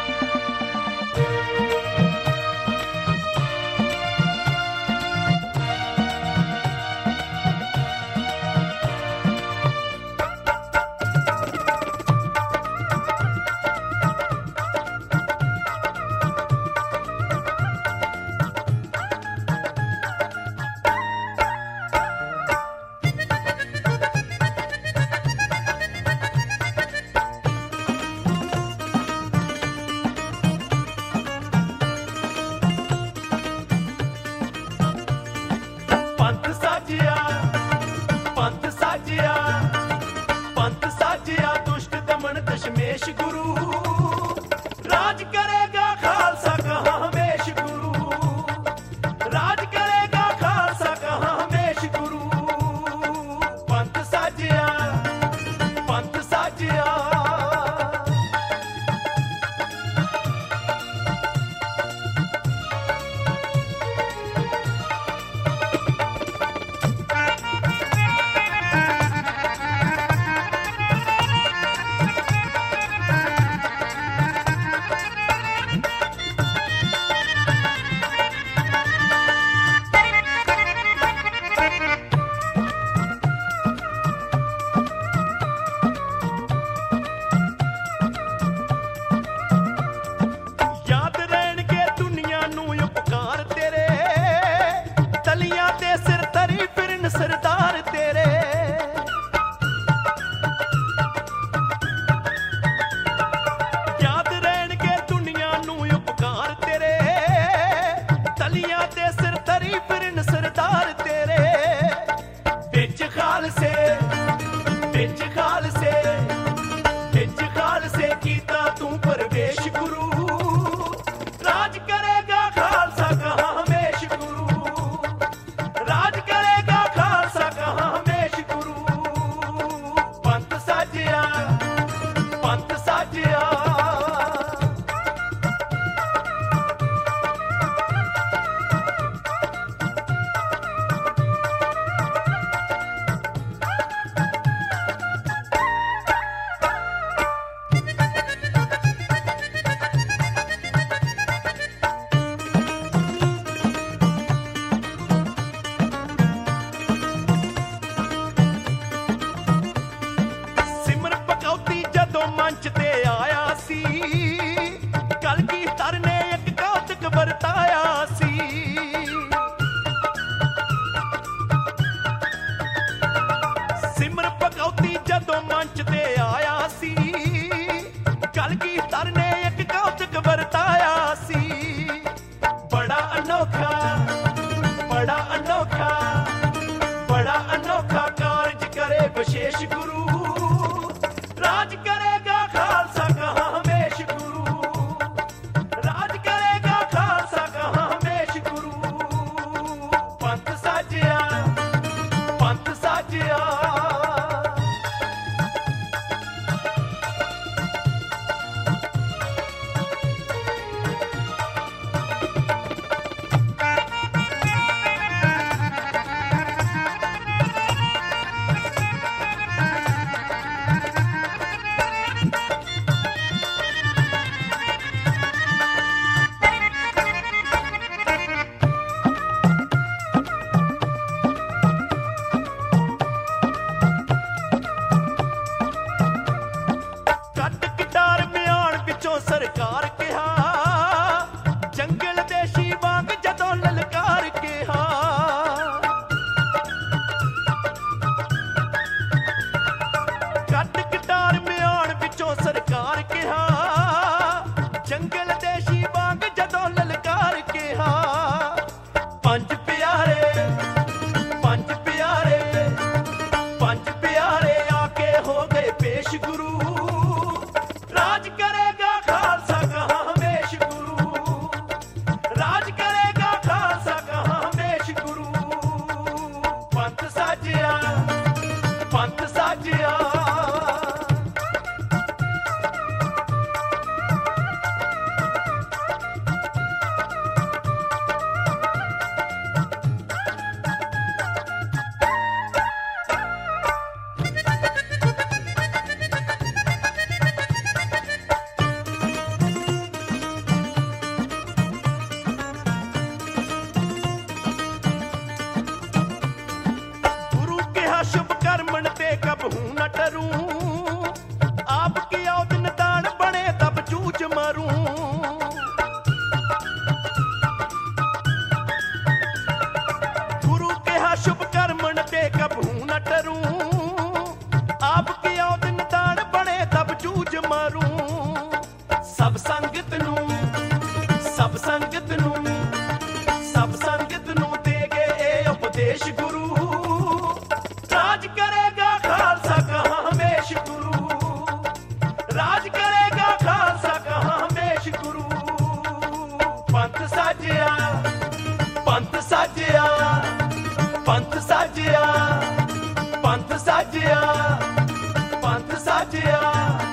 दशमेश गुरु राज करेगा खालसा कहाँ हमेश गुरु राज करेगा खालसा कहाँ हमेश गुरु पंथ साजिया पंथ साजिया सरदार तेरे याद रहन के दुनिया नू उपकार तेरे तलियां ते सिर तरी फिरन सरदार तेरे बिच खालसे कीता तू परवेश गुरु राज करेगा खालसा कहाँ हमेश गुरु राज करेगा पंथ साजिया पंथ साजिया मंच ते आया सी कलगीधर ने एक कौतक बरताया सी सिमर भगौती जदों मंच ते आया सी कलगीधर ने एक कौतक बरताया सी बड़ा अनोखा बड़ा अनोखा बड़ा अनोखा कारज करे विशेष गुरु राज करेगा खालसा कहाँ हमेश गुरु राज करेगा खालसा कहाँ हमेश गुरु पंथ साजिया पंथ साजिया सरकार कहा जंगल देशी वांग जदों ललकार कहा कट कटार म्याण विचों सरकार कहा जंगल देशी वांग जदों ललकार कहा पंज प्यारे पंज प्यारे पंज प्यारे आके हो गए पेश गुरु राज करेगा खालसा कहाँ हमें ਸਭ ਸੰਗਤ ਨੂੰ ਸਭ ਸੰਗਤ ਨੂੰ ਸਭ ਸੰਗਤ ਨੂੰ ਦੇ ਗਏ ਇਹ ਉਪਦੇਸ਼ ਗੁਰੂ ਰਾਜ ਕਰੇਗਾ ਖਾਲਸਾ ਕਹਾਂ ਹਮੇਸ਼ ਗੁਰੂ ਰਾਜ ਕਰੇਗਾ ਖਾਲਸਾ ਕਹਾਂ ਹਮੇਸ਼ ਗੁਰੂ ਪੰਥ ਸਾਜਿਆ ਪੰਥ ਸਾਜਿਆ ਪੰਥ ਸਾਜਿਆ ਪੰਥ ਸਾਜਿਆ ਪੰਥ ਸਾਜਿਆ